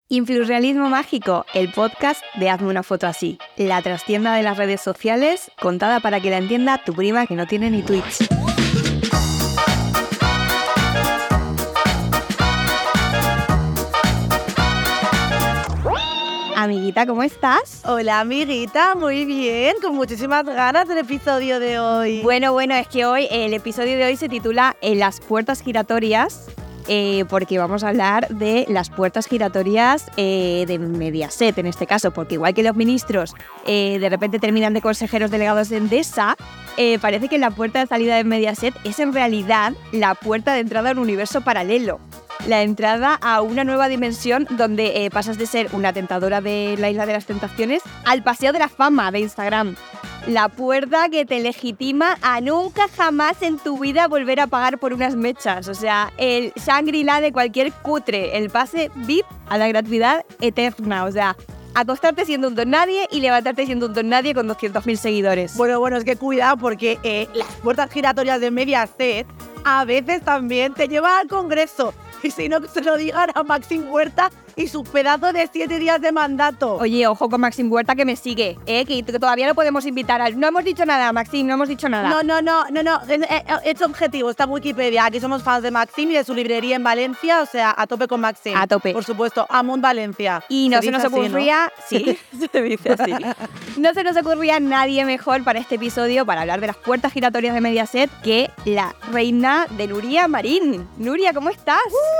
Influrealismo Mágico, el podcast de Hazme una foto así. La trastienda de las redes sociales, contada para que la entienda tu prima que no tiene ni Twitch. Amiguita, ¿cómo estás? Hola, amiguita, muy bien, con muchísimas ganas del episodio de hoy. Bueno, es que hoy el episodio de hoy se titula Las puertas giratorias, porque vamos a hablar de las puertas giratorias de Mediaset en este caso, porque igual que los ministros de repente terminan de consejeros delegados de Endesa, parece que la puerta de salida de Mediaset es en realidad la puerta de entrada a un universo paralelo. La entrada a una nueva dimensión donde pasas de ser una tentadora de la Isla de las Tentaciones al Paseo de la Fama de Instagram. La puerta que te legitima a nunca jamás en tu vida volver a pagar por unas mechas. O sea, el Shangri-La de cualquier cutre, el pase VIP a la gratuidad eterna. O sea, acostarte siendo un don nadie y levantarte siendo un don nadie con 200.000 seguidores. Bueno, es que cuidado porque las puertas giratorias de Mediaset a veces también te llevan al Congreso. Y si no, que se lo digan a Maxim Huerta y su pedazo de 7 días de mandato. Oye, ojo con Maxim Huerta que me sigue, que todavía lo podemos invitar al... No hemos dicho nada, Maxim, no hemos dicho nada. No, es objetivo, está en Wikipedia. Aquí somos fans de Maxim y de su librería en Valencia, o sea, a tope con Maxim. A tope. Por supuesto, Amund Valencia. Y no se nos ocurría... Así, ¿no? Sí, se dice así. No se nos ocurría nadie mejor para este episodio, para hablar de las puertas giratorias de Mediaset, que la reina de Nuria Marín. Nuria, ¿cómo estás?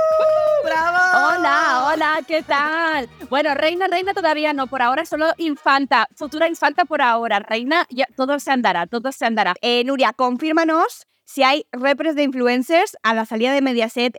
¡Bravo! Hola, ¿qué tal? Bueno, reina todavía no, por ahora solo infanta, futura infanta por ahora. Reina, ya todo se andará. Nuria, confírmanos si hay repres de influencers a la salida de Mediaset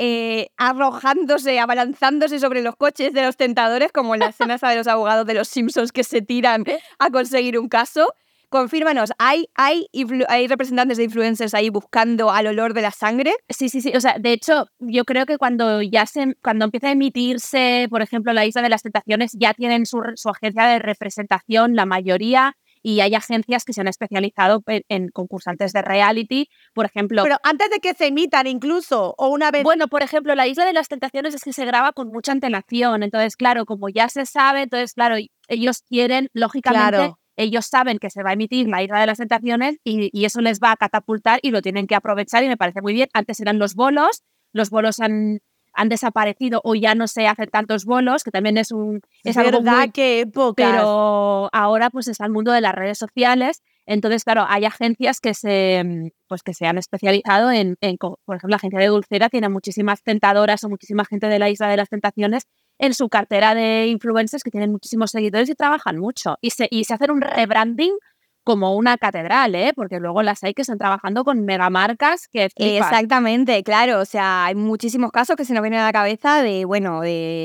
arrojándose, abalanzándose sobre los coches de los tentadores, como en la escena de los abogados de los Simpsons que se tiran a conseguir un caso. Confírmanos, ¿hay representantes de influencers ahí buscando al olor de la sangre? Sí. O sea, de hecho, yo creo que cuando empieza a emitirse, por ejemplo, la Isla de las Tentaciones, ya tienen su agencia de representación, la mayoría, y hay agencias que se han especializado en concursantes de reality, por ejemplo. Pero antes de que se emitan incluso, o una vez... Bueno, por ejemplo, la Isla de las Tentaciones es que se graba con mucha antelación, entonces, claro, como ya se sabe, entonces, claro, ellos quieren, lógicamente... Claro. Ellos saben que se va a emitir la Isla de las Tentaciones y eso les va a catapultar y lo tienen que aprovechar y me parece muy bien. Antes eran los bolos han desaparecido o ya no se hacen tantos bolos, que también es algo ¿Verdad? muy... ¡Qué época! Pero ahora pues está el mundo de las redes sociales, entonces claro, hay agencias que se han especializado por ejemplo, la agencia de Dulcera tiene muchísimas tentadoras o muchísima gente de la Isla de las Tentaciones en su cartera de influencers que tienen muchísimos seguidores y trabajan mucho. Y se hacen un rebranding como una catedral, porque luego las hay que están trabajando con megamarcas que flipas. Exactamente, claro. O sea, hay muchísimos casos que se nos vienen a la cabeza no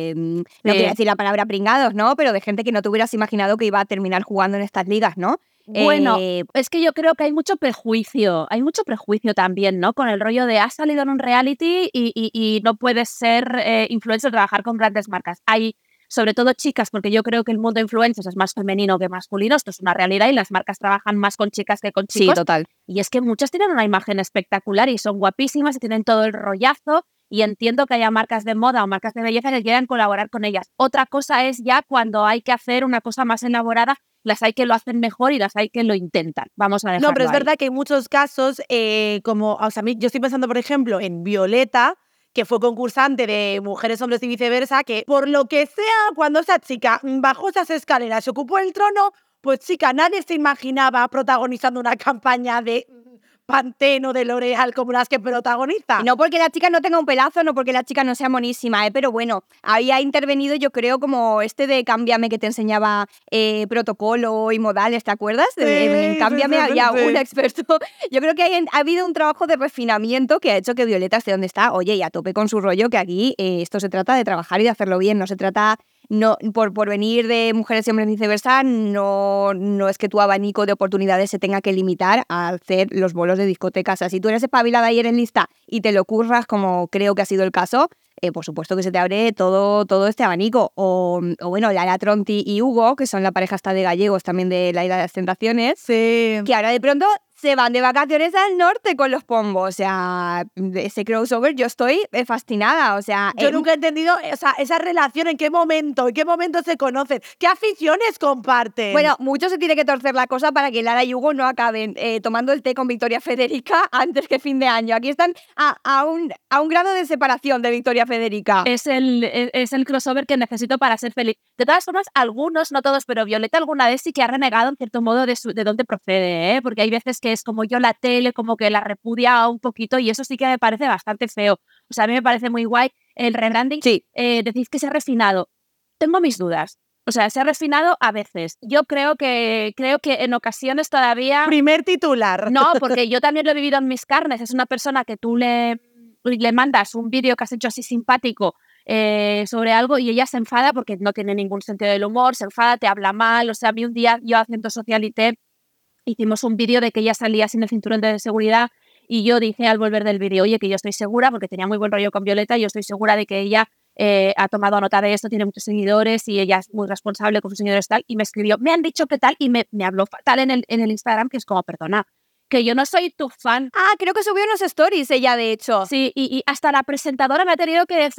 quiero decir la palabra pringados, ¿no? Pero de gente que no te hubieras imaginado que iba a terminar jugando en estas ligas, ¿no? Bueno, es que yo creo que hay mucho prejuicio también, ¿no? Con el rollo de has salido en un reality y no puedes ser influencer o trabajar con grandes marcas. Hay sobre todo chicas, porque yo creo que el mundo de influencers es más femenino que masculino, esto es una realidad y las marcas trabajan más con chicas que con chicos. Sí, total. Y es que muchas tienen una imagen espectacular y son guapísimas y tienen todo el rollazo y entiendo que haya marcas de moda o marcas de belleza que quieran colaborar con ellas. Otra cosa es ya cuando hay que hacer una cosa más elaborada, las hay que lo hacen mejor y las hay que lo intentan. Vamos a dejarlo No, pero es ahí. verdad que hay muchos casos, yo estoy pensando, por ejemplo, en Violeta, que fue concursante de Mujeres, Hombres y Viceversa, que por lo que sea, cuando esa chica bajó esas escaleras, se ocupó el trono, pues chica, nadie se imaginaba protagonizando una campaña de Pantene o de L'Oréal como las que protagoniza. No porque la chica no tenga un pelazo, no porque la chica no sea monísima, pero bueno, ahí ha intervenido yo creo como de Cámbiame que te enseñaba protocolo y modales, ¿te acuerdas? En Cámbiame había un experto. Yo creo que ha habido un trabajo de refinamiento que ha hecho que Violeta esté donde está. Oye, y a tope con su rollo, que aquí esto se trata de trabajar y de hacerlo bien, no se trata... No, por venir de Mujeres y Hombres y Viceversa, no es que tu abanico de oportunidades se tenga que limitar a hacer los bolos de discotecas. O sea, si tú eres espabilada y eres lista y te lo curras, como creo que ha sido el caso, por supuesto que se te abre todo este abanico. O bueno, Lara Tronti y Hugo, que son la pareja esta de gallegos también de la Isla de las Tentaciones, sí, que ahora de pronto se van de vacaciones al norte con los Pombo. O sea, ese crossover yo estoy fascinada. O sea, yo nunca he entendido esa relación, en qué momento se conocen, qué aficiones comparten. Bueno, mucho se tiene que torcer la cosa para que Lara y Hugo no acaben tomando el té con Victoria Federica antes que fin de año. Aquí están a un grado de separación de Victoria Federica. Es el crossover que necesito para ser feliz. De todas formas, algunos, no todos, pero Violeta alguna vez sí que ha renegado en cierto modo de dónde procede, ¿eh? Porque hay veces que es como yo la tele, como que la repudia un poquito y eso sí que me parece bastante feo. O sea, a mí me parece muy guay el rebranding. Sí. Decís que se ha refinado. Tengo mis dudas. O sea, se ha refinado a veces. Yo creo que en ocasiones todavía... Primer titular. No, porque yo también lo he vivido en mis carnes. Es una persona que tú le mandas un vídeo que has hecho así simpático sobre algo y ella se enfada porque no tiene ningún sentido del humor, se enfada, te habla mal. O sea, a mí un día yo haciendo Socialité hicimos un vídeo de que ella salía sin el cinturón de seguridad y yo dije al volver del vídeo, oye, que yo estoy segura, porque tenía muy buen rollo con Violeta, yo estoy segura de que ella ha tomado nota de esto, tiene muchos seguidores y ella es muy responsable con sus seguidores tal, y me escribió, me han dicho que tal, y me habló fatal en el Instagram, que es como, perdona, que yo no soy tu fan. Ah, creo que subió unos stories ella, de hecho. Sí, y hasta la presentadora me ha tenido que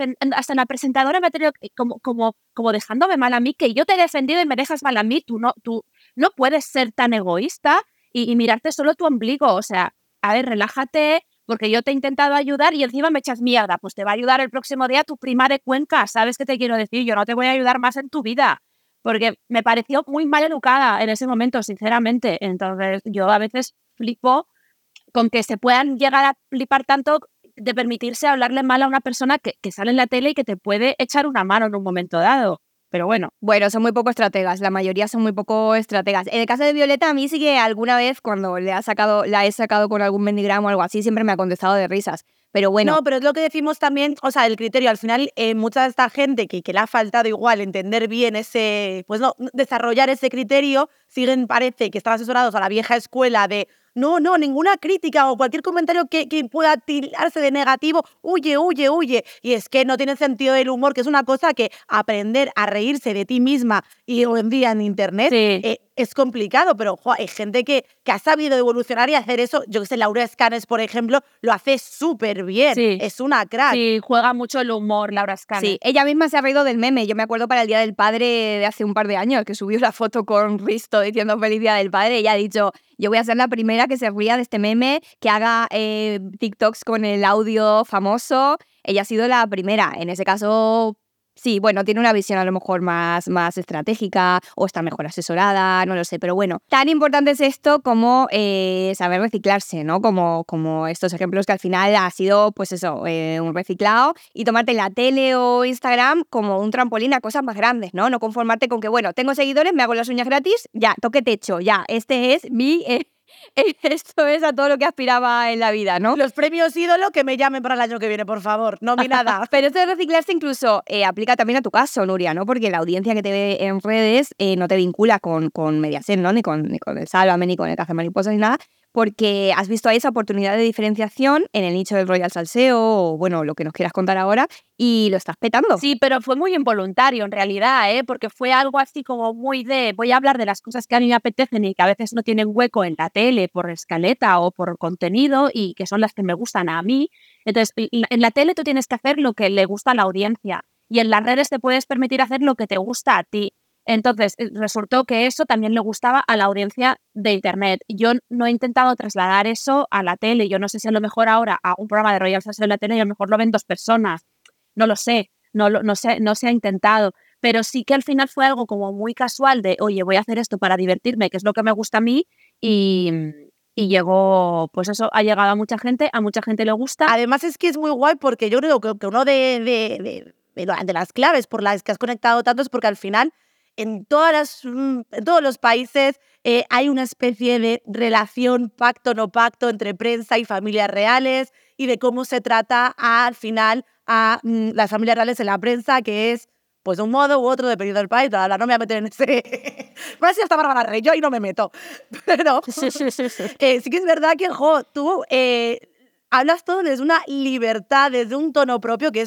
como dejándome mal a mí, que yo te he defendido y me dejas mal a mí, tú no puedes ser tan egoísta y mirarte solo tu ombligo, o sea, a ver, relájate, porque yo te he intentado ayudar y encima me echas mierda, pues te va a ayudar el próximo día tu prima de Cuenca, ¿sabes qué te quiero decir? Yo no te voy a ayudar más en tu vida, porque me pareció muy mal educada en ese momento, sinceramente. Entonces yo a veces flipo con que se puedan llegar a flipar tanto de permitirse hablarle mal a una persona que sale en la tele y que te puede echar una mano en un momento dado. Pero bueno. Bueno, son muy poco estrategas, la mayoría son muy poco estrategas. En el caso de Violeta, a mí sí que alguna vez cuando la he sacado con algún mendigram o algo así, siempre me ha contestado de risas. Pero bueno. No, pero es lo que decimos también, o sea, el criterio. Al final, mucha de esta gente que le ha faltado igual entender bien desarrollar ese criterio, parece que están asesorados a la vieja escuela de no, ninguna crítica o cualquier comentario que pueda tildarse de negativo, huye. Y es que no tiene sentido del humor, que es una cosa que aprender a reírse de ti misma y hoy en día en internet es complicado, pero hay gente que ha sabido evolucionar y hacer eso. Yo que sé, Laura Escanes, por ejemplo, lo hace súper bien. Sí. Es una crack. Sí, juega mucho el humor, Laura Escanes. Sí, ella misma se ha reído del meme. Yo me acuerdo para el Día del Padre de hace un par de años, que subió la foto con Risto diciendo Feliz Día del Padre. Ella ha dicho, yo voy a ser la primera que se ría de este meme, que haga TikToks con el audio famoso. Ella ha sido la primera. En ese caso, sí, bueno, tiene una visión a lo mejor más estratégica o está mejor asesorada, no lo sé, pero bueno. Tan importante es esto como saber reciclarse, ¿no? Como estos ejemplos que al final ha sido, pues eso, un reciclado y tomarte la tele o Instagram como un trampolín a cosas más grandes, ¿no? No conformarte con que, bueno, tengo seguidores, me hago las uñas gratis, ya, toque techo, ya, este es mi... Esto es a todo lo que aspiraba en la vida, ¿no? Los premios ídolo que me llamen para el año que viene, por favor, no mi nada. Pero esto de reciclarse incluso aplica también a tu caso, Nuria, ¿no? Porque la audiencia que te ve en redes no te vincula con Mediaset, ¿no? Ni con el Sálvame, ni con el Café Mariposas, ni nada, porque has visto ahí esa oportunidad de diferenciación en el nicho del Royal Salseo, o bueno, lo que nos quieras contar ahora, y lo estás petando. Sí, pero fue muy involuntario en realidad, porque fue algo así como muy de voy a hablar de las cosas que a mí me apetecen y que a veces no tienen hueco en la tele por escaleta o por contenido y que son las que me gustan a mí. Entonces, en la tele tú tienes que hacer lo que le gusta a la audiencia y en las redes te puedes permitir hacer lo que te gusta a ti. Entonces, resultó que eso también le gustaba a la audiencia de Internet. Yo no he intentado trasladar eso a la tele. Yo no sé si a lo mejor ahora a un programa de Royal Salseo en la tele y a lo mejor lo ven 2 personas. No lo sé, no se ha intentado. Pero sí que al final fue algo como muy casual de, oye, voy a hacer esto para divertirme, que es lo que me gusta a mí, y llegó, pues eso, ha llegado a mucha gente le gusta. Además es que es muy guay porque yo creo que uno de las claves por las que has conectado tanto es porque al final en todos los países hay una especie de relación pacto-no pacto entre prensa y familias reales y de cómo se trata al final a las familias reales en la prensa, que es pues de un modo u otro dependiendo del país. No me voy a meter en ese... Más si hasta Bárbara Rey, yo ahí no me meto. Pero sí que es verdad que, tú hablas todo desde una libertad, desde un tono propio, que eso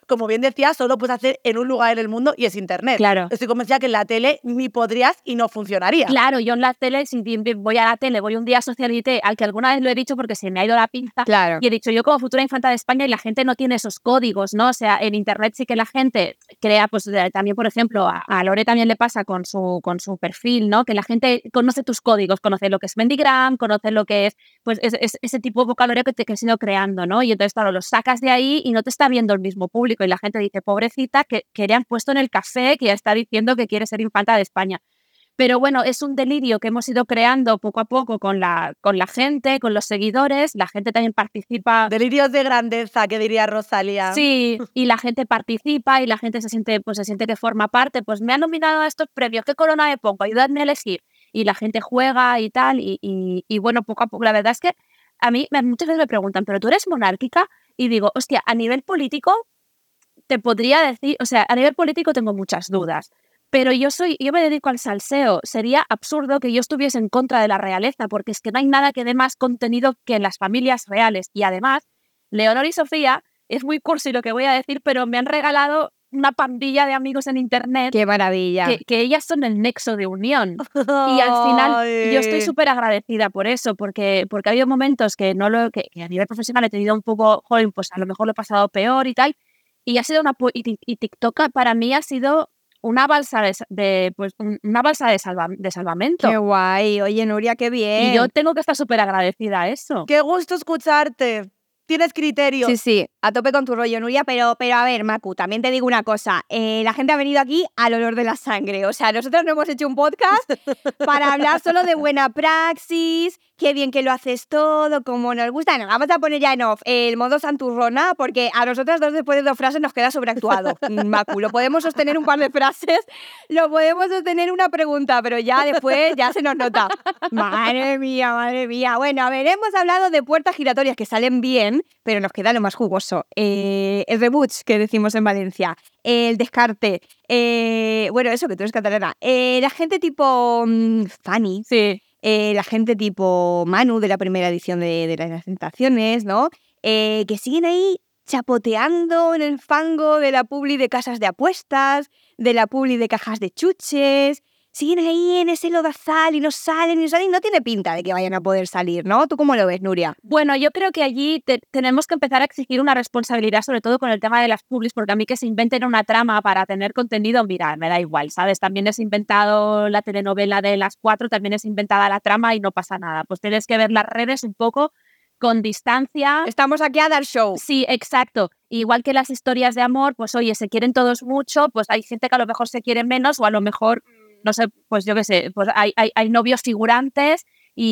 como bien decía, solo puedes hacer en un lugar en el mundo y es internet. Claro. Estoy convencida que en la tele ni podrías y no funcionaría. Claro, yo en la tele, si voy a la tele, voy un día a Socialité, al que alguna vez lo he dicho porque se me ha ido la pinza, Claro. y he dicho, yo como futura infanta de España, y la gente no tiene esos códigos, ¿no? O sea, en internet sí que la gente crea, pues también, por ejemplo, a Lore también le pasa con su perfil, ¿no? Que la gente conoce tus códigos, conoce lo que es Mendigram, conoce lo que es, pues, ese tipo de vocabulario que has ido creando, ¿no? Y entonces, claro, lo sacas de ahí y no te está viendo el mismo público, y la gente dice, pobrecita, que le han puesto en el café, que ya está diciendo que quiere ser infanta de España. Pero bueno, es un delirio que hemos ido creando poco a poco con la gente, con los seguidores. La gente también participa. Delirios de grandeza, que diría Rosalía. Sí, y la gente participa y la gente se siente que forma parte. Pues me han nominado a estos premios, ¿qué corona me pongo? Ayúdame a elegir. Y la gente juega y tal. Y bueno, poco a poco. La verdad es que a mí muchas veces me preguntan, ¿pero tú eres monárquica? Y digo, hostia, a nivel político te podría decir, o sea, a nivel político tengo muchas dudas. Pero yo me dedico al salseo. Sería absurdo que yo estuviese en contra de la realeza, porque es que no hay nada que dé más contenido que en las familias reales. Y además, Leonor y Sofía, es muy cursi lo que voy a decir, pero me han regalado una pandilla de amigos en internet. ¡Qué maravilla! Que ellas son el nexo de unión. Y al final yo estoy súper agradecida por eso, porque ha habido momentos que a nivel profesional he tenido un poco, joder, pues a lo mejor lo he pasado peor y tal. Y ha sido y TikTok para mí ha sido una balsa de salvamento. ¡Qué guay! Oye, Nuria, qué bien. Y yo tengo que estar súper agradecida a eso. ¡Qué gusto escucharte! Tienes criterio. Sí, a tope con tu rollo, Nuria, pero a ver, Macu, también te digo una cosa, la gente ha venido aquí al olor de la sangre, o sea, nosotros no hemos hecho un podcast para hablar solo de buena praxis, qué bien que lo haces todo, como nos gusta. No, vamos a poner ya en off el modo santurrona, porque a nosotras dos después de 2 frases nos queda sobreactuado. Macu, lo podemos sostener un par de frases, lo podemos sostener una pregunta, pero ya después ya se nos nota. Madre mía. Bueno, a ver, hemos hablado de puertas giratorias que salen bien, pero nos queda lo más jugoso. El reboot que decimos en Valencia, el descarte, bueno, eso que tú eres catalana, la gente tipo Fanny, sí. La gente tipo Manu de la primera edición de Las Tentaciones, ¿no? Que siguen ahí chapoteando en el fango de la publi de casas de apuestas, de la publi de cajas de chuches. Siguen ahí en ese lodazal y no salen, no tiene pinta de que vayan a poder salir, ¿no? ¿Tú cómo lo ves, Nuria? Bueno, yo creo que allí tenemos que empezar a exigir una responsabilidad, sobre todo con el tema de las publis, porque a mí que se inventen una trama para tener contenido, mira, me da igual, ¿sabes? También es inventado la telenovela de las 4, también es inventada la trama y no pasa nada. Pues tienes que ver las redes un poco con distancia. Estamos aquí a dar show. Sí, exacto. Igual que las historias de amor, pues oye, se quieren todos mucho, pues hay gente que a lo mejor se quiere menos o a lo mejor... No sé, pues yo qué sé, pues hay novios figurantes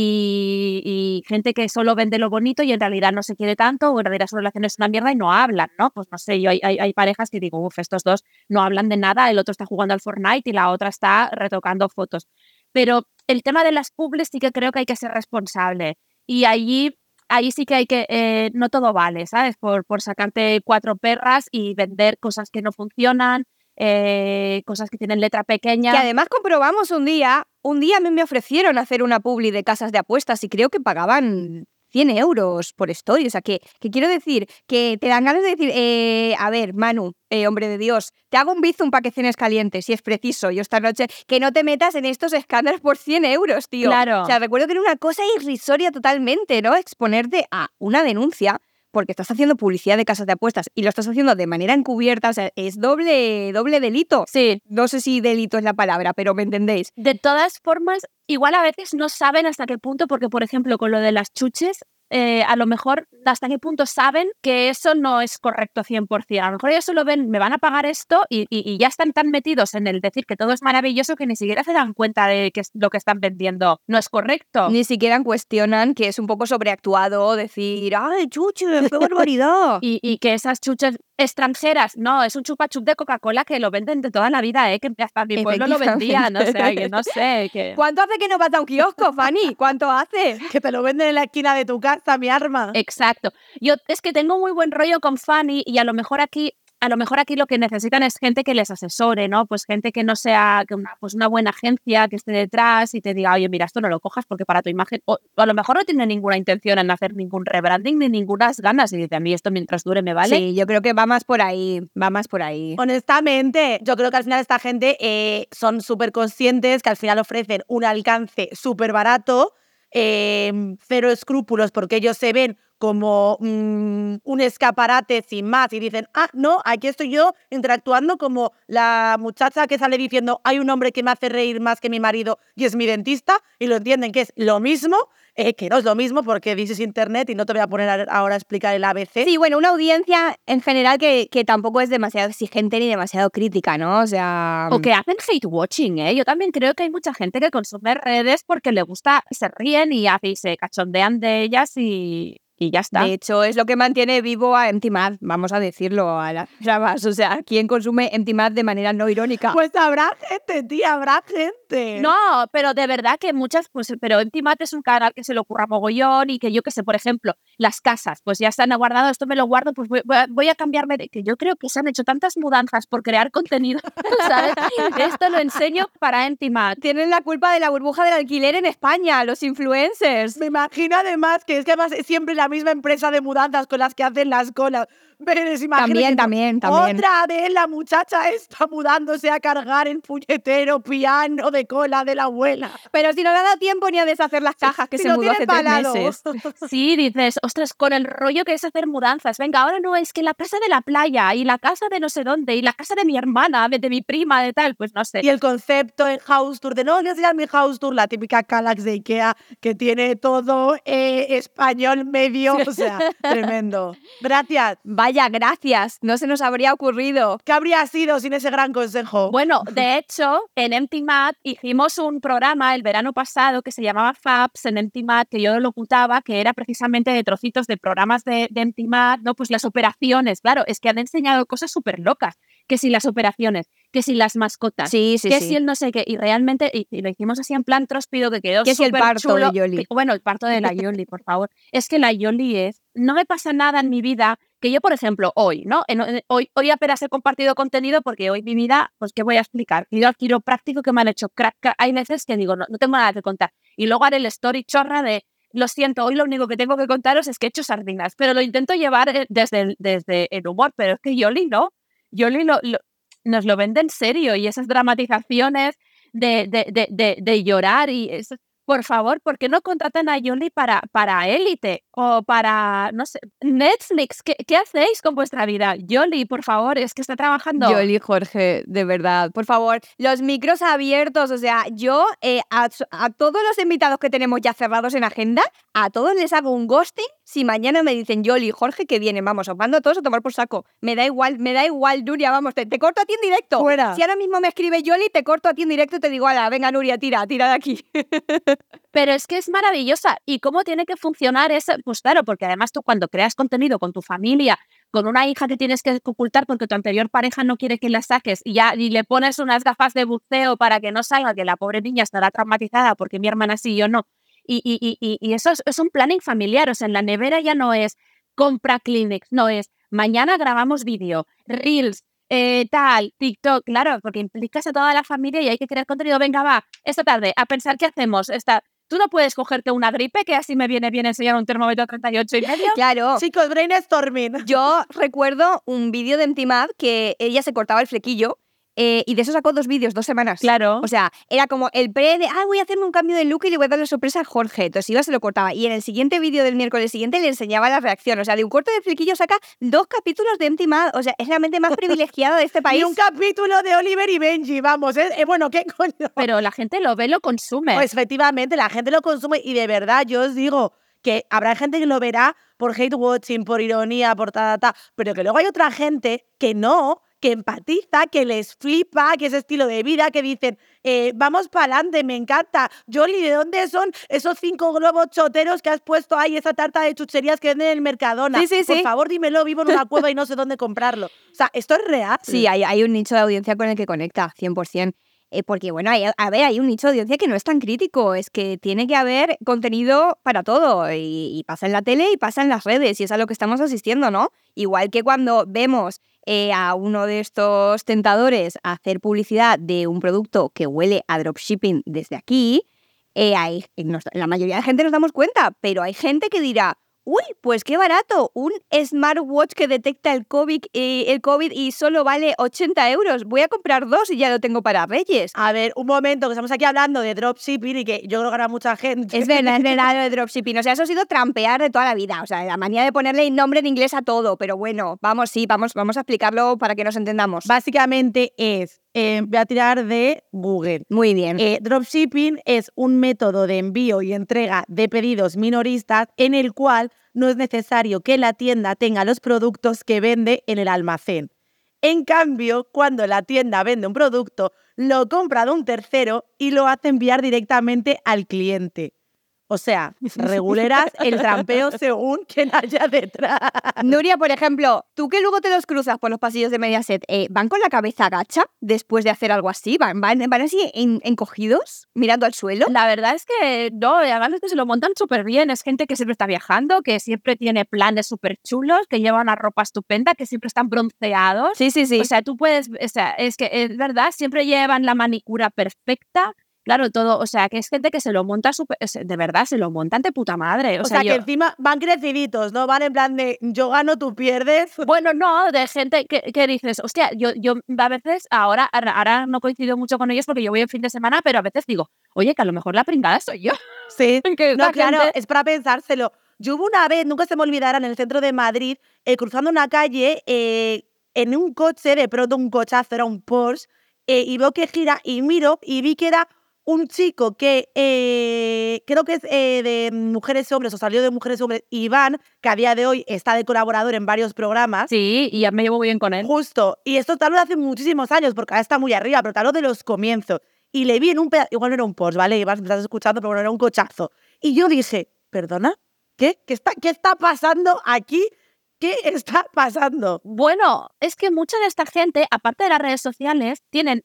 y gente que solo vende lo bonito y en realidad no se quiere tanto o en realidad su relación es una mierda y no hablan, ¿no? Pues no sé, yo hay parejas que digo, estos dos no hablan de nada, el otro está jugando al Fortnite y la otra está retocando fotos. Pero el tema de las publis sí que creo que hay que ser responsable y ahí sí que hay que, no todo vale, ¿sabes? Por sacarte 4 perras y vender cosas que no funcionan. Cosas que tienen letra pequeña. Que además comprobamos un día a mí me ofrecieron hacer una publi de casas de apuestas y creo que pagaban 100 euros por story. O sea, que quiero decir que te dan ganas de decir, a ver, Manu, hombre de Dios, te hago un bizum para que cenes caliente, si es preciso. Yo esta noche, que no te metas en estos escándalos por 100 euros, tío. Claro. O sea, recuerdo que era una cosa irrisoria totalmente, ¿no? Exponerte a una denuncia porque estás haciendo publicidad de casas de apuestas y lo estás haciendo de manera encubierta, o sea, es doble delito. Sí. No sé si delito es la palabra, pero me entendéis. De todas formas, igual a veces no saben hasta qué punto, porque por ejemplo con lo de las chuches, a lo mejor hasta qué punto saben que eso no es correcto 100%. A lo mejor ellos solo ven, me van a pagar esto y ya están tan metidos en el decir que todo es maravilloso que ni siquiera se dan cuenta de que lo que están vendiendo no es correcto. Ni siquiera cuestionan que es un poco sobreactuado decir, ¡ay, chuches, qué barbaridad! y que esas chuches extranjeras, no, es un chupa chup de Coca-Cola que lo venden de toda la vida, que hasta mi pueblo lo vendían, o sea, que no sé. Que... ¿Cuánto hace que no vas a un kiosco, Fanny? ¿Cuánto hace? Que te lo venden en la esquina de tu casa, mi arma. Exacto. Yo es que tengo muy buen rollo con Fanny y a lo mejor aquí a lo mejor aquí lo que necesitan es gente que les asesore, ¿no? Pues gente que no sea pues una buena agencia que esté detrás y te diga, oye, mira, esto no lo cojas porque para tu imagen, o a lo mejor no tiene ninguna intención en hacer ningún rebranding ni ningunas ganas y dice, a mí esto mientras dure me vale. Sí, yo creo que va más por ahí, Honestamente, yo creo que al final esta gente son súper conscientes que al final ofrecen un alcance súper barato, cero escrúpulos, porque ellos se ven como un escaparate sin más y dicen, no, aquí estoy yo interactuando como la muchacha que sale diciendo hay un hombre que me hace reír más que mi marido y es mi dentista, y lo entienden que es lo mismo, que no es lo mismo porque dices internet y no te voy a poner ahora a explicar el ABC. Sí, bueno, una audiencia en general que tampoco es demasiado exigente ni demasiado crítica, ¿no? O sea... O que hacen hate watching, ¿eh? Yo también creo que hay mucha gente que consume redes porque le gusta, se ríen y se cachondean de ellas y ya está. De hecho, es lo que mantiene vivo a Empty Mad, vamos a decirlo a las llamas. O sea, ¿quién consume Empty Mad de manera no irónica? Pues habrá gente, tía, habrá gente. No, pero de verdad que muchas, pues, pero Empty Mad es un canal que se le ocurra mogollón y que yo que sé, por ejemplo, las casas, pues ya están guardadas, esto me lo guardo, pues voy a cambiarme que yo creo que se han hecho tantas mudanzas por crear contenido, ¿sabes? Esto lo enseño para Empty Mad. Tienen la culpa de la burbuja del alquiler en España, los influencers. Me imagino además que es que además es siempre la misma empresa de mudanzas con las que hacen las colas. Pero También. Otra vez la muchacha está mudándose a cargar el puñetero piano de cola de la abuela. Pero si no le ha dado tiempo ni a deshacer las cajas que si se mudó hace 3 meses. Sí, dices, ostras, con el rollo que es hacer mudanzas. Venga, ahora no, es que la casa de la playa y la casa de no sé dónde y la casa de mi hermana, de mi prima, de tal, pues no sé. Y el concepto en House Tour de no, voy a enseñar mi House Tour, la típica Kallax de Ikea que tiene todo español medio, o sea, tremendo. Gracias. Vaya, gracias. No se nos habría ocurrido. ¿Qué habría sido sin ese gran consejo? Bueno, de hecho, en Empty Mad hicimos un programa el verano pasado que se llamaba Fabs en Empty Mad, que yo locutaba, que era precisamente de trocitos de programas de Empty Mad, ¿no? Pues las operaciones, claro, es que han enseñado cosas súper locas. Que si las operaciones, que si las mascotas, sí. si el no sé qué, y realmente, y lo hicimos así en plan tróspido, que quedó súper chulo. Que si el parto de Yoli. Bueno, el parto de la Yoli, por favor. Es que la Yoli no me pasa nada en mi vida, que yo, por ejemplo, hoy, ¿no? Hoy apenas he compartido contenido porque hoy mi vida, pues, ¿qué voy a explicar? He ido al quiropráctico que me han hecho crack. Hay veces que digo, no tengo nada que contar. Y luego haré el story chorra de, lo siento, hoy lo único que tengo que contaros es que he hecho sardinas, pero lo intento llevar desde el humor, pero es que Yoli no. Yoli nos lo vende en serio y esas dramatizaciones de llorar y eso, por favor, ¿por qué no contratan a Yoli para Élite o para, no sé, Netflix? ¿Qué hacéis con vuestra vida? Yoli, por favor, es que está trabajando. Yoli, Jorge, de verdad, por favor, los micros abiertos, o sea, yo a todos los invitados que tenemos ya cerrados en agenda, a todos les hago un ghosting si mañana me dicen Yoli, Jorge, que vienen, vamos, os mando a todos a tomar por saco. Me da igual, Nuria, vamos, te corto a ti en directo. Fuera. Si ahora mismo me escribe Yoli, te corto a ti en directo y te digo, ala, venga, Nuria, tira de aquí. Pero es que es maravillosa. ¿Y cómo tiene que funcionar eso? Pues claro, porque además tú cuando creas contenido con tu familia, con una hija que tienes que ocultar porque tu anterior pareja no quiere que la saques y le pones unas gafas de buceo para que no salga, que la pobre niña estará traumatizada porque mi hermana sí y yo no. Y eso es un planning familiar. O sea, en la nevera ya no es compra Kleenex, no es mañana grabamos vídeo, Reels, tal, TikTok, claro, porque implicas a toda la familia y hay que crear contenido. Venga, va, esta tarde, a pensar qué hacemos. Tú no puedes cogerte una gripe, que así me viene bien enseñar un termómetro a 38,5. Claro. Chicos, brainstorming. Yo recuerdo un vídeo de Empty Mad que ella se cortaba el flequillo y de eso sacó 2 vídeos, 2 semanas. Claro. O sea, era como el pre de, voy a hacerme un cambio de look y le voy a dar la sorpresa a Jorge. Entonces iba, se lo cortaba. Y en el siguiente vídeo del miércoles siguiente le enseñaba la reacción. O sea, de un corte de flequillo saca 2 capítulos de Empty Mad. O sea, es la mente más privilegiada de este país. Y un capítulo de Oliver y Benji, vamos. Bueno, ¿qué coño? Pero la gente lo ve, lo consume. Pues efectivamente, la gente lo consume y de verdad yo os digo que habrá gente que lo verá por hate watching, por ironía, por pero que luego hay otra gente que no, que empatiza, que les flipa, que ese estilo de vida, que dicen, vamos para adelante, me encanta. Yoli, ¿de dónde son esos 5 globos choteros que has puesto ahí, esa tarta de chucherías que venden en el Mercadona? Sí. Por favor, dímelo, vivo en una cueva y no sé dónde comprarlo. O sea, esto es real. Sí, hay un nicho de audiencia con el que conecta, 100%. Porque, bueno, hay un nicho de audiencia que no es tan crítico, es que tiene que haber contenido para todo, y pasa en la tele y pasa en las redes, y es a lo que estamos asistiendo, ¿no? Igual que cuando vemos a uno de estos tentadores a hacer publicidad de un producto que huele a dropshipping desde aquí, la mayoría de gente nos damos cuenta, pero hay gente que dirá, uy, pues qué barato, un smartwatch que detecta el COVID y solo vale 80 euros. Voy a comprar 2 y ya lo tengo para Reyes. A ver, un momento, que estamos aquí hablando de dropshipping y que yo creo que ahora mucha gente... Es verdad lo de dropshipping. O sea, eso ha sido trampear de toda la vida. O sea, la manía de ponerle nombre en inglés a todo. Pero bueno, vamos a explicarlo para que nos entendamos. Básicamente es... voy a tirar de Google. Muy bien. Dropshipping es un método de envío y entrega de pedidos minoristas en el cual no es necesario que la tienda tenga los productos que vende en el almacén. En cambio, cuando la tienda vende un producto, lo compra de un tercero y lo hace enviar directamente al cliente. O sea, reguleras el trampeo según quien haya detrás. Nuria, por ejemplo, tú que luego te los cruzas por los pasillos de Mediaset, ¿van con la cabeza gacha después de hacer algo así? ¿Van así encogidos, mirando al suelo? La verdad es que no, además es que se lo montan súper bien. Es gente que siempre está viajando, que siempre tiene planes súper chulos, que lleva una ropa estupenda, que siempre están bronceados. Sí. O sea, tú puedes, o sea, es que es verdad, siempre llevan la manicura perfecta. Claro, todo, o sea, que es gente que se lo monta de verdad, se lo montan de puta madre. O sea, que encima van creciditos, ¿no? Van en plan de, yo gano, tú pierdes. Bueno, no, de gente que dices, hostia, yo a veces, ahora no coincido mucho con ellos porque yo voy el fin de semana, pero a veces digo, oye, que a lo mejor la pringada soy yo. Sí, no, claro, es para pensárselo. Yo hubo una vez, nunca se me olvidará, en el centro de Madrid, cruzando una calle, en un coche, de pronto un cochazo, era un Porsche, y veo que gira y miro y vi que era un chico que creo que es de Mujeres y Hombres, o salió de Mujeres y Hombres, Iván, que a día de hoy está de colaborador en varios programas. Sí, y ya me llevo muy bien con él. Justo. Y esto tal vez hace muchísimos años, porque ahora está muy arriba, pero tal vez de los comienzos. Y le vi en un pedazo, igual no era un Porsche, ¿vale? Iván, me estás escuchando, pero bueno, era un cochazo. Y yo dije, ¿perdona? ¿Qué está pasando aquí? ¿Qué está pasando? Bueno, es que mucha de esta gente, aparte de las redes sociales, tienen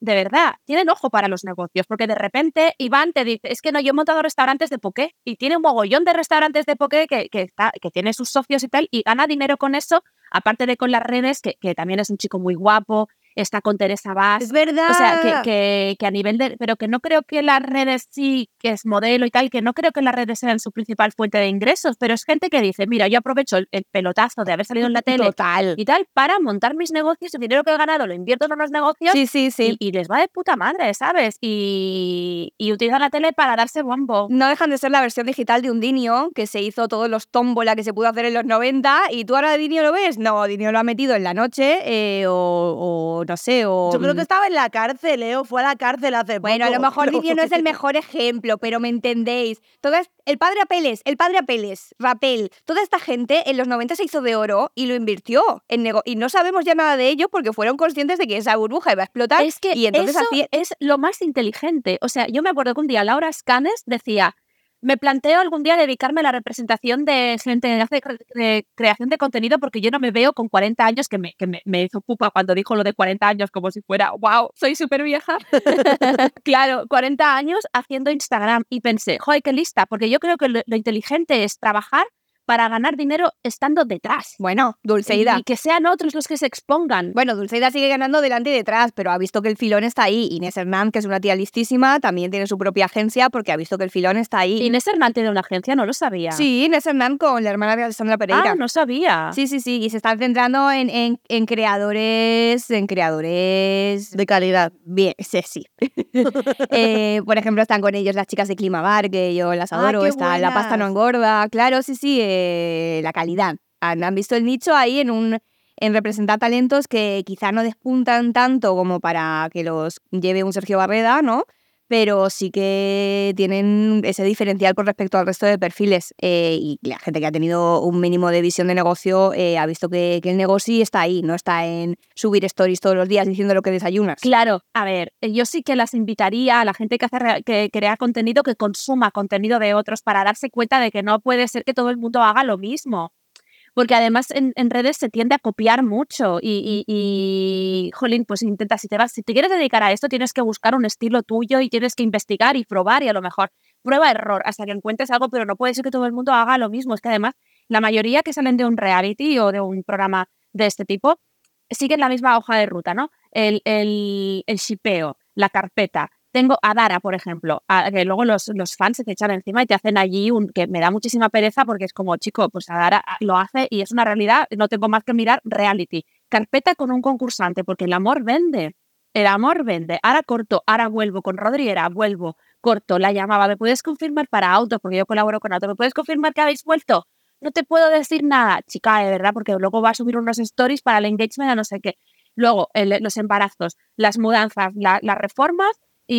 ojo para los negocios, porque de repente Iván te dice, es que no, yo he montado restaurantes de poké y tiene un mogollón de restaurantes de poké que tiene sus socios y tal y gana dinero con eso, aparte de con las redes, que también es un chico muy guapo, está con Teresa Vaz. Es verdad. O sea, que a nivel de... Pero que no creo que las redes sí, que es modelo y tal, que no creo que las redes sean su principal fuente de ingresos, pero es gente que dice, mira, yo aprovecho el pelotazo de haber salido en la tele y tal para montar mis negocios, el dinero que he ganado lo invierto en unos negocios y les va de puta madre, ¿sabes? Y utilizan la tele para darse bombo. No dejan de ser la versión digital de un Dinio, que se hizo todos los tómbola que se pudo hacer en los 90, y tú ahora Dinio lo ves. No, Dinio lo ha metido en la noche o no sé, Yo creo que estaba en la cárcel, fue a la cárcel hace poco. Bueno, a lo mejor Dinio no es el mejor ejemplo, pero me entendéis. El padre Apeles, Rapel, toda esta gente en los 90 se hizo de oro y lo invirtió y no sabemos ya nada de ello porque fueron conscientes de que esa burbuja iba a explotar. Es que y entonces eso es lo más inteligente. O sea, yo me acuerdo que un día Laura Escanes decía, me planteo algún día dedicarme a la representación de gente de creación de contenido porque yo no me veo con 40 años, que me hizo pupa cuando dijo lo de 40 años como si fuera, wow, soy súper vieja. Claro, 40 años haciendo Instagram y pensé, joder, qué lista, porque yo creo que lo inteligente es trabajar para ganar dinero estando detrás. Bueno, Dulceida. Y que sean otros los que se expongan. Bueno, Dulceida sigue ganando delante y detrás, pero ha visto que el filón está ahí. Inés Hernán, que es una tía listísima, también tiene su propia agencia porque ha visto que el filón está ahí. Inés Hernán tiene una agencia, no lo sabía. Sí, Inés Hernán con la hermana de Alessandra Pereira. Ah, no sabía. Sí, y se están centrando en creadores... de calidad. Bien, sí. Por ejemplo, están con ellos las chicas de Climabar, que yo las adoro. Está La Pasta No Engorda. Claro, sí, la calidad. Han visto el nicho ahí en representar talentos que quizá no despuntan tanto como para que los lleve un Sergio Barreda, ¿no? Pero sí que tienen ese diferencial con respecto al resto de perfiles. Y la gente que ha tenido un mínimo de visión de negocio ha visto que el negocio está ahí, no está en subir stories todos los días diciendo lo que desayunas. Claro, a ver, yo sí que las invitaría a la gente que crea contenido, que consuma contenido de otros para darse cuenta de que no puede ser que todo el mundo haga lo mismo. Porque además en redes se tiende a copiar mucho y jolín, pues intenta, si te quieres dedicar a esto, tienes que buscar un estilo tuyo y tienes que investigar y probar y a lo mejor prueba-error hasta que encuentres algo, pero no puede ser que todo el mundo haga lo mismo. Es que además la mayoría que salen de un reality o de un programa de este tipo siguen la misma hoja de ruta, ¿no? El shipeo, la carpeta. Tengo a Dara, por ejemplo, que luego los fans se te echan encima y te hacen allí que me da muchísima pereza porque es como, chico, pues a Dara lo hace y es una realidad, no tengo más que mirar reality. Carpeta con un concursante, porque el amor vende. El amor vende. Ahora corto, ahora vuelvo con Rodriera, vuelvo, corto, la llamaba, ¿me puedes confirmar para autos? Porque yo colaboro con autos, ¿me puedes confirmar que habéis vuelto? No te puedo decir nada, chica, de verdad, porque luego va a subir unos stories para el engagement a no sé qué. Luego, los embarazos, las mudanzas, las reformas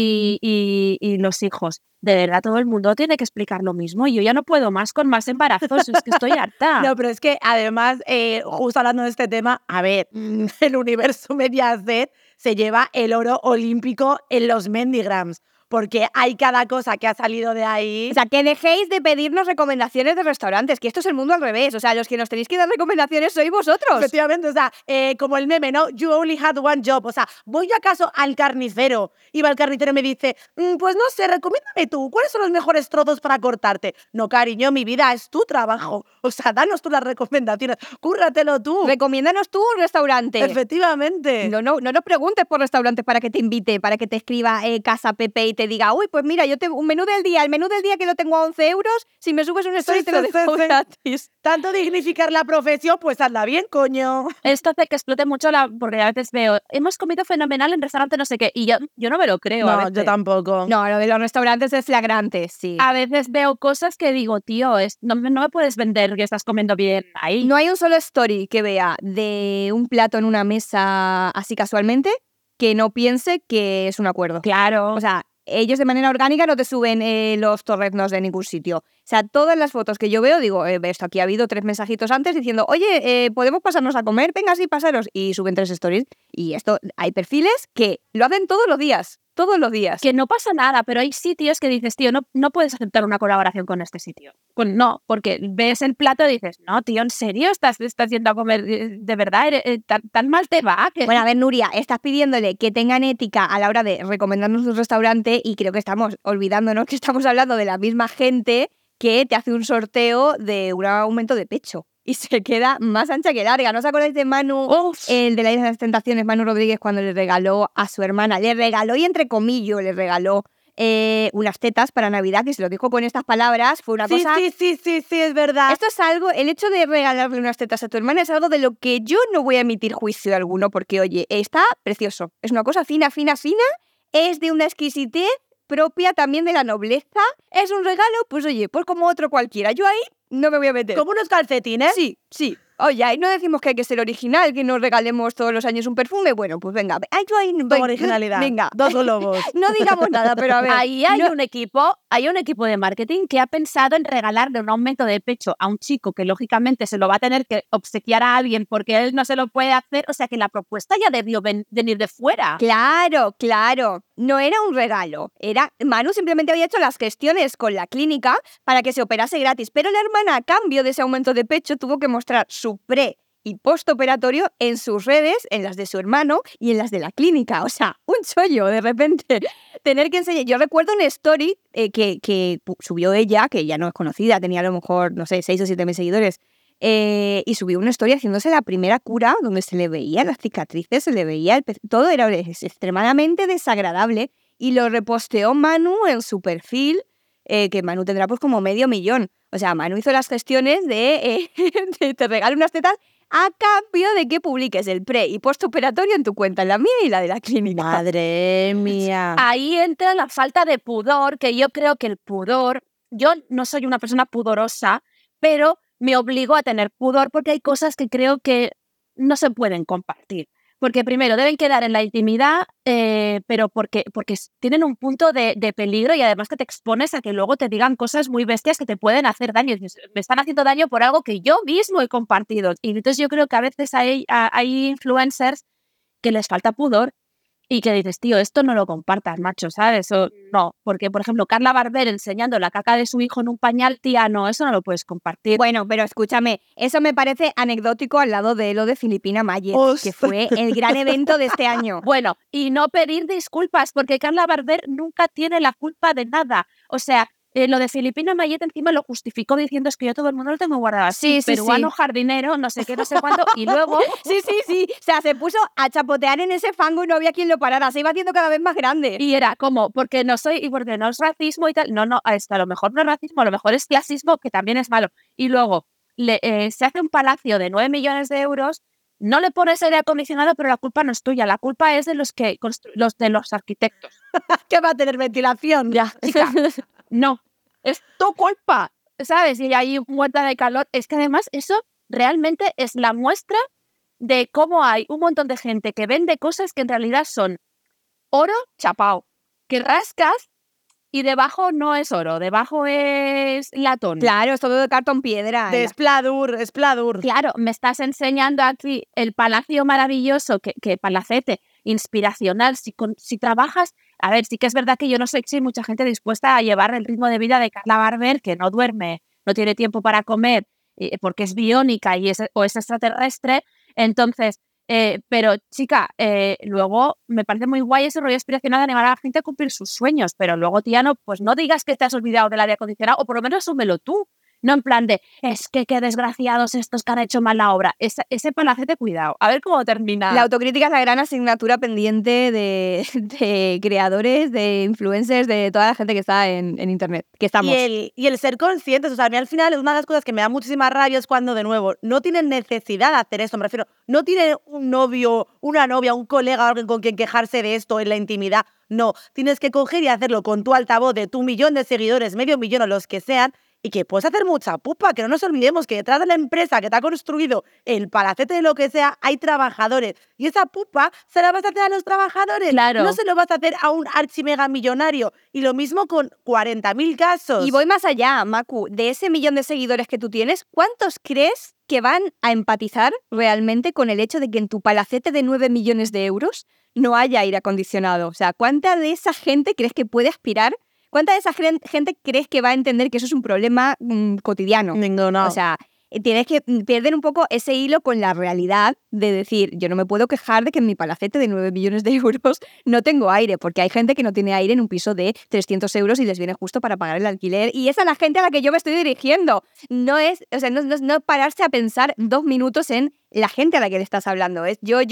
y los hijos. De verdad, todo el mundo tiene que explicar lo mismo y yo ya no puedo más con más embarazos, es que estoy harta. No, pero es que además, justo hablando de este tema, a ver, el universo Mediaset se lleva el oro olímpico en los Mendigrams, porque hay cada cosa que ha salido de ahí. O sea, que dejéis de pedirnos recomendaciones de restaurantes, que esto es el mundo al revés. O sea, los que nos tenéis que dar recomendaciones sois vosotros. Efectivamente, o sea, como el meme, ¿no? You only had one job. O sea, ¿voy yo acaso al carnicero? Iba al carnicero y me dice, pues no sé, recomiéndame tú, ¿cuáles son los mejores trozos para cortarte? No, cariño, mi vida es tu trabajo. O sea, danos tú las recomendaciones, cúrratelo tú. Recomiéndanos tú un restaurante. Efectivamente. No nos preguntes por restaurantes para que te invite, para que te escriba Casa Pepe y te diga, uy, pues mira, yo tengo un menú del día, el menú del día que lo tengo a 11 euros, si me subes un story te lo dejo gratis. Tanto dignificar la profesión, pues hazla bien, coño. Esto hace que explote mucho porque a veces veo, hemos comido fenomenal en restaurante no sé qué, y yo no me lo creo. No, yo tampoco. No, lo de los restaurantes es flagrante, sí. A veces veo cosas que digo, tío, no me puedes vender que estás comiendo bien ahí. No hay un solo story que vea de un plato en una mesa así casualmente que no piense que es un acuerdo. Claro. O sea, ellos de manera orgánica no te suben los torreznos de ningún sitio. O sea, todas las fotos que yo veo, digo, esto aquí ha habido 3 mensajitos antes diciendo, oye, ¿podemos pasarnos a comer? Venga, sí, pasaros. Y suben 3 stories. Y esto, hay perfiles que lo hacen todos los días. Todos los días. Que no pasa nada, pero hay sitios que dices, tío, no puedes aceptar una colaboración con este sitio. No, porque ves el plato y dices, no, tío, ¿en serio estás yendo a comer? ¿De verdad? ¿Tan mal te va? Bueno, a ver, Nuria, estás pidiéndole que tengan ética a la hora de recomendarnos un restaurante y creo que estamos olvidándonos que estamos hablando de la misma gente que te hace un sorteo de un aumento de pecho. Y se queda más ancha que larga. ¿No os acordáis de Manu, el de la Isla de las Tentaciones, Manu Rodríguez, cuando le regaló a su hermana? Le regaló, y entre comillas, le regaló unas tetas para Navidad, que se lo dijo con estas palabras. Fue una cosa... Sí, es verdad. Esto es algo, el hecho de regalarle unas tetas a tu hermana es algo de lo que yo no voy a emitir juicio alguno, porque, oye, está precioso. Es una cosa fina, es de una exquisitez propia también de la nobleza. Es un regalo, pues oye, pues como otro cualquiera. Yo ahí no me voy a meter. ¿Como unos calcetines? Sí. Oye, y no decimos que hay que ser original, que nos regalemos todos los años un perfume. Bueno, pues venga. Yo ahí Con originalidad. Venga. 2 globos. No digamos nada, pero a ver. Ahí hay un equipo de marketing que ha pensado en regalarle un aumento de pecho a un chico que lógicamente se lo va a tener que obsequiar a alguien porque él no se lo puede hacer. O sea que la propuesta ya debió venir de fuera. Claro. No era un regalo. Manu simplemente había hecho las gestiones con la clínica para que se operase gratis. Pero la hermana, a cambio de ese aumento de pecho, tuvo que mostrar su pre- y postoperatorio en sus redes, en las de su hermano y en las de la clínica. O sea, un chollo, de repente, tener que enseñar. Yo recuerdo una story que subió ella, que ya no es conocida, tenía a lo mejor, no sé, 6 o 7 mil seguidores, y subió una story haciéndose la primera cura, donde se le veían las cicatrices, se le veía todo era extremadamente desagradable, y lo reposteó Manu en su perfil, que Manu tendrá pues como 500.000. O sea, Manu hizo las gestiones de te regalo unas tetas a cambio de que publiques el pre- y postoperatorio en tu cuenta, en la mía y la de la clínica. Madre mía. Ahí entra la falta de pudor, que yo creo que el pudor, yo no soy una persona pudorosa, pero me obligo a tener pudor porque hay cosas que creo que no se pueden compartir. Porque primero deben quedar en la intimidad, pero porque tienen un punto de peligro y además que te expones a que luego te digan cosas muy bestias que te pueden hacer daño. Me están haciendo daño por algo que yo mismo he compartido. Y entonces yo creo que a veces hay influencers que les falta pudor y que dices, tío, esto no lo compartas, macho, ¿sabes? O no, porque, por ejemplo, Carla Barber enseñando la caca de su hijo en un pañal, tía, no, eso no lo puedes compartir. Bueno, pero escúchame, eso me parece anecdótico al lado de lo de Filipina Mayer, que fue el gran evento de este año. Bueno, y no pedir disculpas, porque Carla Barber nunca tiene la culpa de nada. O sea, lo de Filipino Mayet encima lo justificó diciendo es que yo todo el mundo lo tengo guardado así, Sí, peruano, jardinero, no sé qué, no sé cuánto, y luego... Sí. O sea, se puso a chapotear en ese fango y no había quien lo parara. Se iba haciendo cada vez más grande. Y era como, porque no soy, y porque no es racismo y tal. No, a lo mejor no es racismo, a lo mejor es clasismo, que también es malo. Y luego se hace un palacio de 9 millones de euros, no le pones aire acondicionado, pero la culpa no es tuya, la culpa es de los que de los arquitectos. ¿Qué va a tener ventilación? Ya, chica, no, es tu culpa, ¿sabes? Y ahí muerta de calor. Es que además eso realmente es la muestra de cómo hay un montón de gente que vende cosas que en realidad son oro chapao, que rascas y debajo no es oro, debajo es latón. Claro, es todo de cartón piedra. De Espladur. Claro, me estás enseñando aquí el palacio maravilloso, que palacete, inspiracional. Si trabajas, a ver, sí que es verdad que yo no sé si hay mucha gente dispuesta a llevar el ritmo de vida de Carla Barber, que no duerme, no tiene tiempo para comer, porque es biónica o es extraterrestre. Entonces, pero chica, luego me parece muy guay ese rollo aspiracional de animar a la gente a cumplir sus sueños, pero luego, tía, pues no digas que te has olvidado del aire acondicionado, o por lo menos asúmelo tú. No en plan de, es que qué desgraciados estos que han hecho mal la obra. Ese palacete, cuidado. A ver cómo termina. La autocrítica es la gran asignatura pendiente de creadores, de influencers, de toda la gente que está en internet. Que estamos. Y el ser conscientes, o sea, a mí al final una de las cosas que me da muchísima rabia es cuando, de nuevo, no tienen necesidad de hacer esto, me refiero, no tienen un novio, una novia, un colega, alguien con quien quejarse de esto en la intimidad. No, tienes que coger y hacerlo con tu altavoz de tu 1 millón de seguidores, 500.000 o los que sean, y que puedes hacer mucha pupa, que no nos olvidemos que detrás de la empresa que te ha construido el palacete de lo que sea, hay trabajadores. Y esa pupa se la vas a hacer a los trabajadores. Claro. No se lo vas a hacer a un archimega millonario. Y lo mismo con 40.000 casos. Y voy más allá, Macu. De ese 1 millón de seguidores que tú tienes, ¿cuántos crees que van a empatizar realmente con el hecho de que en tu palacete de 9 millones de euros no haya aire acondicionado? O sea, ¿cuánta de esa gente crees que puede aspirar? ¿Cuánta de esa gente crees que va a entender que eso es un problema cotidiano? Ninguna. O sea, tienes que perder un poco ese hilo con la realidad de decir, yo no me puedo quejar de que en mi palacete de 9 millones de euros no tengo aire, porque hay gente que no tiene aire en un piso de 300 euros y les viene justo para pagar el alquiler. Y esa es la gente a la que yo me estoy dirigiendo. No es, o sea, no pararse a pensar 2 minutos en la gente a la que le estás hablando. Es yo,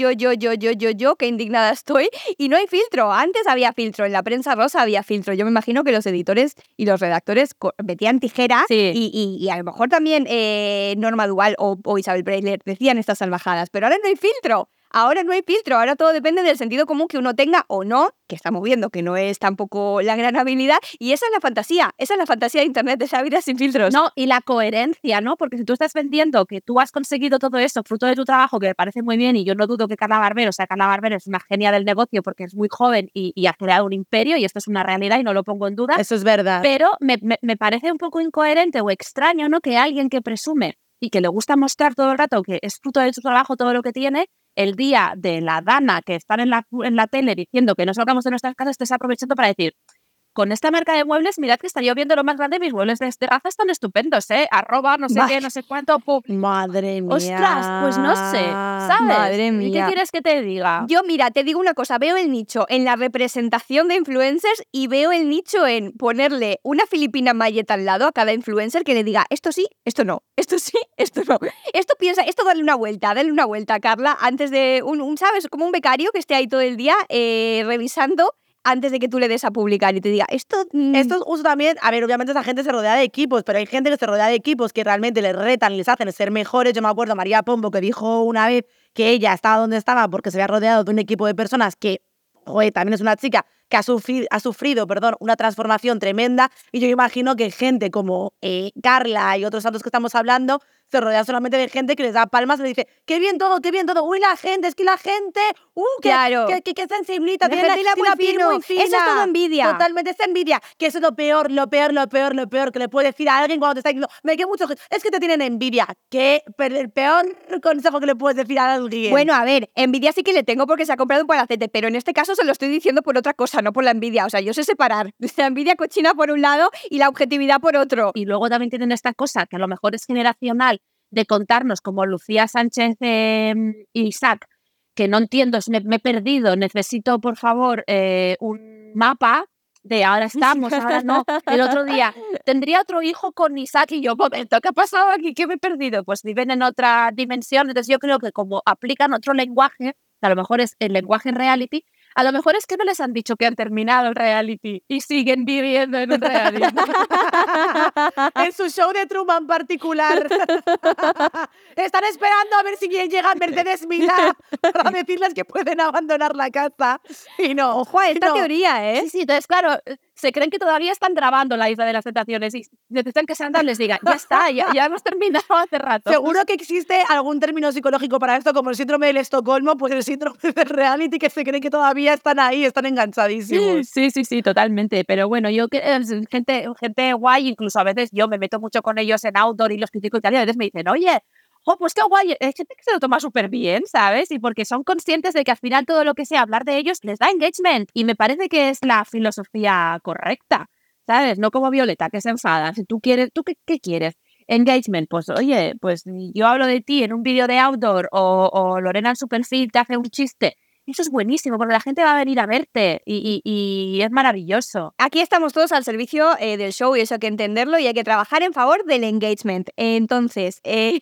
qué indignada estoy. Y no hay filtro. Antes había filtro. En la prensa rosa había filtro. Yo me imagino que los editores y los redactores metían tijera. Sí. Y a lo mejor también Norma Duval o Isabel Preisler decían estas salvajadas. Pero ahora no hay filtro. Ahora todo depende del sentido común que uno tenga o no, que estamos viendo que no es tampoco la gran habilidad, y esa es la fantasía de internet, de esa vida sin filtros. No, y la coherencia, ¿no? Porque si tú estás vendiendo que tú has conseguido todo eso fruto de tu trabajo, que me parece muy bien, y yo no dudo que Carla Barber es una genia del negocio porque es muy joven y ha creado un imperio, y esto es una realidad y no lo pongo en duda. Eso es verdad. Pero me parece un poco incoherente o extraño, ¿no? Que alguien que presume y que le gusta mostrar todo el rato que es fruto de su trabajo todo lo que tiene, el día de la Dana que están en la tele diciendo que no salgamos de nuestras casas, estés aprovechando para decir, con esta marca de muebles, mirad que estaría viendo lo más grande, mis muebles de raza están estupendos, @ no sé qué, no sé cuánto. Pum. Madre mía. Ostras, pues no sé, ¿sabes? Madre mía. ¿Y qué quieres que te diga? Yo, mira, te digo una cosa, veo el nicho en la representación de influencers y veo el nicho en ponerle una filipina Mayet al lado a cada influencer que le diga, esto sí, esto no, esto sí, esto no. Esto piensa, esto dale una vuelta, Carla, antes de ¿sabes? Como un becario que esté ahí todo el día revisando antes de que tú le des a publicar y te diga, esto es justo también, a ver, obviamente esa gente se rodea de equipos, pero hay gente que se rodea de equipos que realmente les retan y les hacen ser mejores. Yo me acuerdo María Pombo que dijo una vez que ella estaba donde estaba porque se había rodeado de un equipo de personas que, también es una chica que ha sufrido una transformación tremenda, y yo imagino que gente como Carla y otros tantos que estamos hablando se rodea solamente de gente que les da palmas y le dice, qué bien todo, uy, la gente, es que la gente, claro. qué sensibilita, la tiene gente la piel muy fina. Eso es todo envidia. Totalmente, es envidia, que eso es lo peor que le puede decir a alguien cuando te está diciendo, me quedo mucho, es que te tienen envidia, el peor consejo que le puedes decir a alguien. Bueno, a ver, envidia sí que le tengo porque se ha comprado un palacete, pero en este caso se lo estoy diciendo por otra cosa, no por la envidia. O sea, yo sé separar la envidia cochina por un lado y la objetividad por otro. Y luego también tienen esta cosa que a lo mejor es generacional, de contarnos como Lucía Sánchez y Isaac, que no entiendo, me he perdido, necesito por favor un mapa, de ahora estamos, ahora no. El otro día, tendría otro hijo con Isaac y yo, momento, ¿qué ha pasado aquí? ¿Qué me he perdido? Pues viven en otra dimensión, entonces yo creo que como aplican otro lenguaje, a lo mejor es el lenguaje reality, a lo mejor es que no les han dicho que han terminado el reality y siguen viviendo en un reality. En su show de Truman particular. Están esperando a ver si llega Mercedes Milá para decirles que pueden abandonar la casa. Y no. Ojo a esta teoría, ¿eh? Sí, entonces, claro, se creen que todavía están grabando la Isla de las Tentaciones y necesitan que Sandra les diga, ya está, ya hemos terminado hace rato. Seguro que existe algún término psicológico para esto, como el síndrome del Estocolmo, pues el síndrome del reality, que se creen que todavía están ahí, están enganchadísimos. Sí, totalmente. Pero bueno, yo gente guay, incluso a veces yo me meto mucho con ellos en outdoor y los critico y tal, y a veces me dicen, oye, pues qué guay, hay gente que se lo toma súper bien, ¿sabes? Y porque son conscientes de que al final todo lo que sea hablar de ellos les da engagement. Y me parece que es la filosofía correcta, ¿sabes? No como Violeta, que se enfada. Si tú quieres, ¿qué quieres? Engagement, pues oye, pues yo hablo de ti en un vídeo de outdoor o Lorena en su perfil te hace un chiste. Eso es buenísimo, porque la gente va a venir a verte y es maravilloso. Aquí estamos todos al servicio del show y eso hay que entenderlo y hay que trabajar en favor del engagement. Entonces,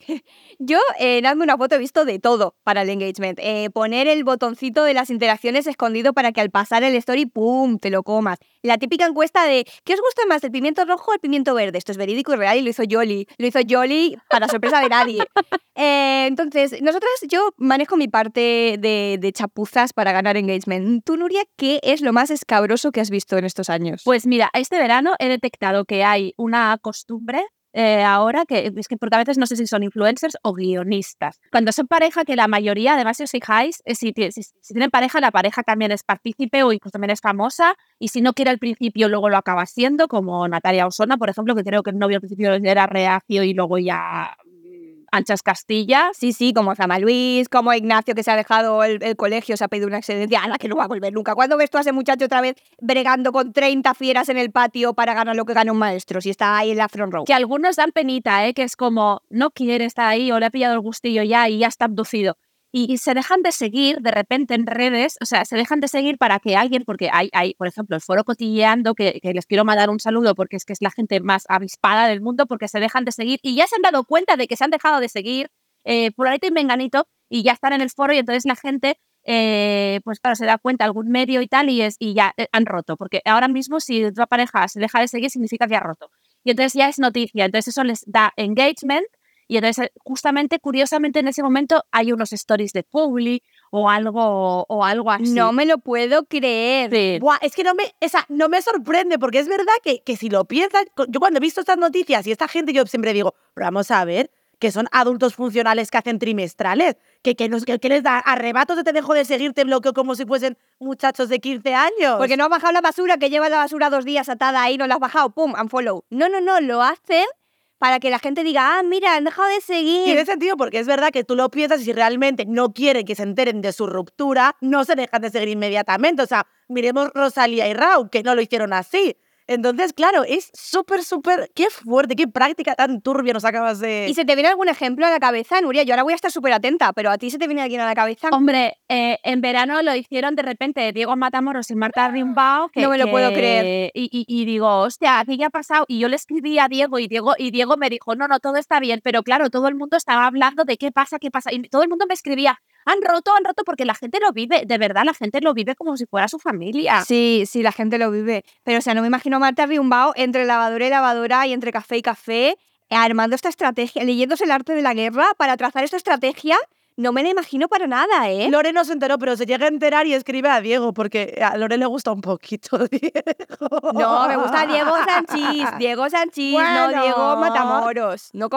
yo en Hazme una foto he visto de todo para el engagement. Poner el botoncito de las interacciones escondido para que al pasar el story, ¡pum!, te lo comas. La típica encuesta de ¿qué os gusta más, el pimiento rojo o el pimiento verde? Esto es verídico y real y lo hizo Yoli. Lo hizo Yoli para sorpresa de nadie. Entonces, yo manejo mi parte de chapuzas para ganar engagement. Tú, Nuria, ¿qué es lo más escabroso que has visto en estos años? Pues mira, este verano he detectado que hay una costumbre ahora que es que porque a veces no sé si son influencers o guionistas. Cuando son pareja, que la mayoría, además si os fijáis, si tienen pareja, la pareja también es partícipe o incluso también es famosa y si no quiere al principio, luego lo acaba siendo, como Natalia Osona, por ejemplo, que creo que el novio al principio era reacio y luego ya anchas Castilla. Sí, como Zama Luis, como Ignacio, que se ha dejado el colegio, se ha pedido una excedencia, a la que no va a volver nunca. ¿Cuándo ves tú a ese muchacho otra vez bregando con 30 fieras en el patio para ganar lo que gana un maestro, si está ahí en la front row? Que algunos dan penita, que es como, no quiere estar ahí o le ha pillado el gustillo ya y ya está abducido. Y se dejan de seguir de repente en redes, o sea, se dejan de seguir para que alguien, porque hay por ejemplo, el foro Cotilleando, que les quiero mandar un saludo porque es que es la gente más avispada del mundo, porque se dejan de seguir y ya se han dado cuenta de que se han dejado de seguir fulanito y menganito y ya están en el foro y entonces la gente, pues claro, se da cuenta algún medio y tal y ya han roto, porque ahora mismo si otra pareja se deja de seguir significa que ha roto. Y entonces ya es noticia, entonces eso les da engagement. Y entonces, justamente, curiosamente, en ese momento hay unos stories de Publi o algo así. No me lo puedo creer. Sí. Buah, es que no me sorprende, porque es verdad que si lo piensas, yo cuando he visto estas noticias y esta gente, yo siempre digo, pero vamos a ver, que son adultos funcionales que hacen trimestrales, que les da arrebatos de te dejo de seguir, te bloqueo como si fuesen muchachos de 15 años. Porque no has bajado la basura, que lleva la basura 2 días atada ahí, no la has bajado, pum, unfollow. No, lo hacen para que la gente diga, mira, han dejado de seguir. Tiene sentido porque es verdad que tú lo piensas y si realmente no quieren que se enteren de su ruptura, no se dejan de seguir inmediatamente. O sea, miremos Rosalía y Rauw, que no lo hicieron así. Entonces, claro, es súper, qué fuerte, qué práctica tan turbia nos acabas de... ¿Y se te viene algún ejemplo a la cabeza, Nuria? Yo ahora voy a estar súper atenta, pero ¿a ti se te viene alguien a la cabeza? Hombre, en verano lo hicieron de repente Diego Matamoros y Marta Rimbaud. No me lo puedo creer. Y digo, hostia, ¿qué ha pasado? Y yo le escribí a Diego y Diego me dijo, no, todo está bien, pero claro, todo el mundo estaba hablando de qué pasa. Y todo el mundo me escribía, han roto porque la gente lo vive, de verdad, la gente lo vive como si fuera su familia. Sí, la gente lo vive. Pero, o sea, no me imagino a Marta Rimbaud entre lavadora y lavadora y entre café y café, armando esta estrategia, leyéndose el arte de la guerra para trazar esta estrategia. No me la imagino para nada, ¿eh? Lore no se enteró, pero se llega a enterar y escribe a Diego, porque a Lore le gusta un poquito Diego. No, me gusta Diego Sanchís, bueno. No Diego Matamoros. No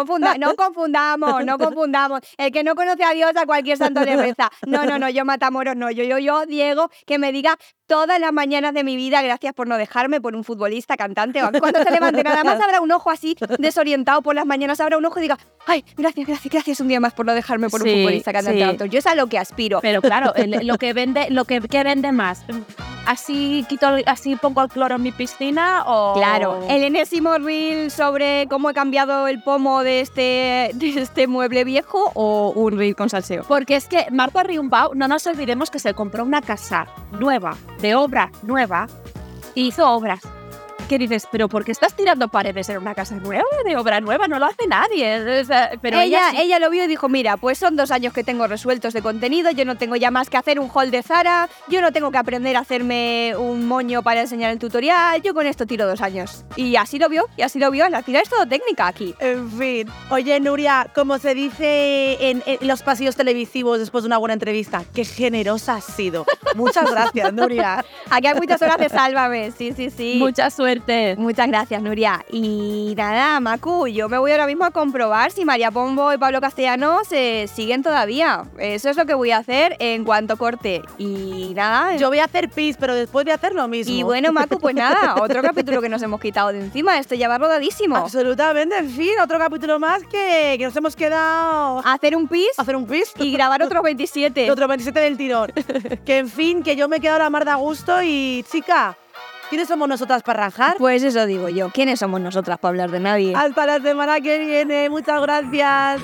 confundamos. El que no conoce a Dios, a cualquier santo le reza. No, yo Matamoros no. Yo Diego, que me diga todas las mañanas de mi vida, gracias por no dejarme, por un futbolista, cantante, o cuando se levante, nada más habrá un ojo así desorientado por las mañanas, habrá un ojo y diga, ay, gracias un día más por no dejarme por un futbolista, cantante. Sí. Yo es a lo que aspiro. Pero claro, lo que vende más. Así pongo el cloro en mi piscina o... Claro, el enésimo reel sobre cómo he cambiado el pomo de este mueble viejo o un reel con salseo. Porque es que Marta Rimbaud, no nos olvidemos que se compró una casa nueva, de obra nueva, y hizo obras. ¿Qué dices? ¿Pero por qué estás tirando paredes en una casa nueva? De obra nueva, no lo hace nadie. O sea, pero ella lo vio y dijo, mira, pues son 2 años que tengo resueltos de contenido, yo no tengo ya más que hacer un haul de Zara, yo no tengo que aprender a hacerme un moño para enseñar el tutorial, yo con esto tiro 2 años. Y así lo vio, la tira es todo técnica aquí. En fin. Oye, Nuria, como se dice en los pasillos televisivos después de una buena entrevista, qué generosa has sido. Muchas gracias, Nuria. Aquí hay muchas horas de Sálvame, sí. Mucha suerte. Muchas gracias, Nuria. Y nada, Macu, yo me voy ahora mismo a comprobar si María Pombo y Pablo Castellanos siguen todavía. Eso es lo que voy a hacer en cuanto corte. Y nada. Yo voy a hacer pis, pero después voy a hacer lo mismo. Y bueno, Macu, pues nada, otro capítulo que nos hemos quitado de encima. Esto ya va rodadísimo. Absolutamente, en fin, otro capítulo más que nos hemos quedado... Hacer un pis y grabar otros 27. Otros 27 del tirón. Que en fin, que yo me he quedado a la mar de a gusto y, chica... ¿Quiénes somos nosotras para rajar? Pues eso digo yo. ¿Quiénes somos nosotras para hablar de nadie? Hasta la semana que viene. Muchas gracias.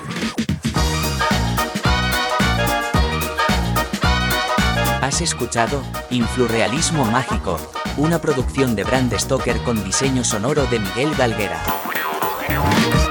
Has escuchado Influrrealismo Mágico, una producción de Brand Stoker con diseño sonoro de Miguel Galguera.